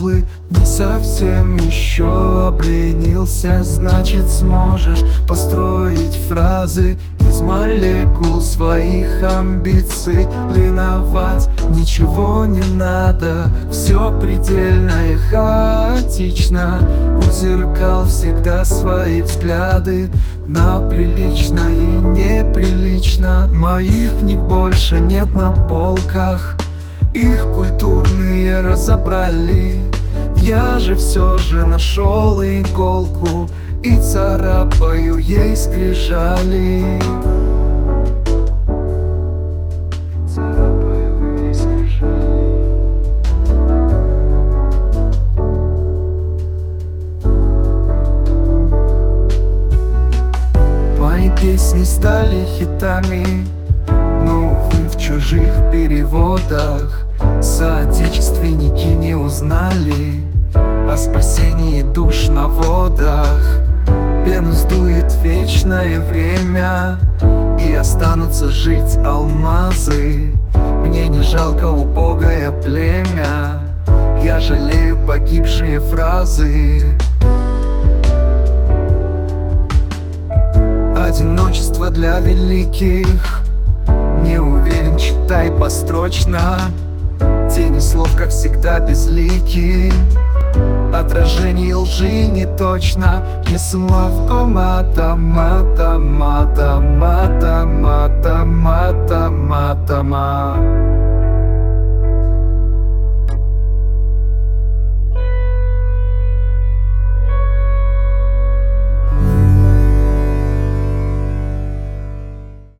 пазлы. Не совсем еще обленился, значит сможешь построить фразы из молекул своих амбиций. Ревновать ничего не надо, все предельно и хаотично. У зеркал всегда свои взгляды на прилично и неприлично. Моих книг больше нет на полках, их культурные разобрали. Я же все же нашел иголку и царапаю ей скрижали. Царапаю ей скрижали. Мои песни стали хитами, но увы, в чужих переводах. Соотечественники не узнали о спасении душ на водах. Пену сдует вечное время, и останутся жить алмазы. Мне не жалко убогое племя, я жалею погибшие фразы. Одиночество для великих, не уверен, читай построчно. Тени слов, как всегда, безлики, отражение лжи не точно. Не слов, мата, мата, мата, мата, мата, мата, мата, мата.